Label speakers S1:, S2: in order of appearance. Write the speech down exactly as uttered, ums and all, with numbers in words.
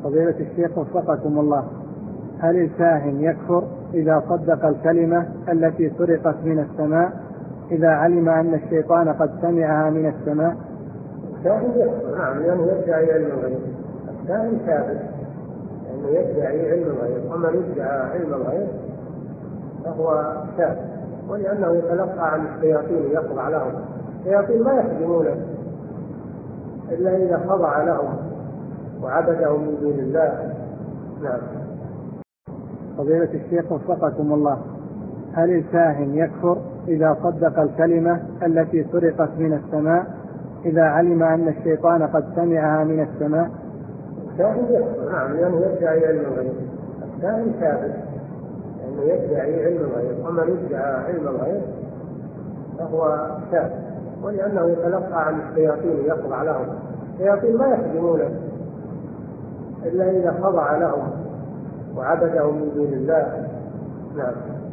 S1: فضيلة الشيخ وفقكم الله، هل الكاهن يكفر إذا صدق الكلمة التي سرقت من السماء إذا علم أن الشيطان قد سمعها من السماء؟
S2: الكاهن يكفر، نعم، لأنه يدعي علم الغيب. الكاهن كافر لأنه يدعي علم الغيب، ومن يدعي علم الغيب فهو كافر، ولأنه يتلقى عن الشياطين يخضع لهم. الشياطين ما يخدمونه إلا إذا خضع لهم وعبدهم من دون الله. نعم.
S1: فضيلة الشيخ وفقكم الله، هل الكاهن يكفر إذا صدق الكلمة التي سرقت من السماء إذا علم أن الشيطان قد سمعها من السماء؟
S2: الكاهن يكفر، نعم، لأنه يدعي علم الغيب. الكاهن كافر لأنه يدعي علم الغيب، ومن يدعي علم الغيب فهو كافر، ولأنه يتلقى عن الشياطين يخضع لهم. الشياطين ما يخدمونه إلا إذا خضع لهم وعبدهم من دون الله. نعم.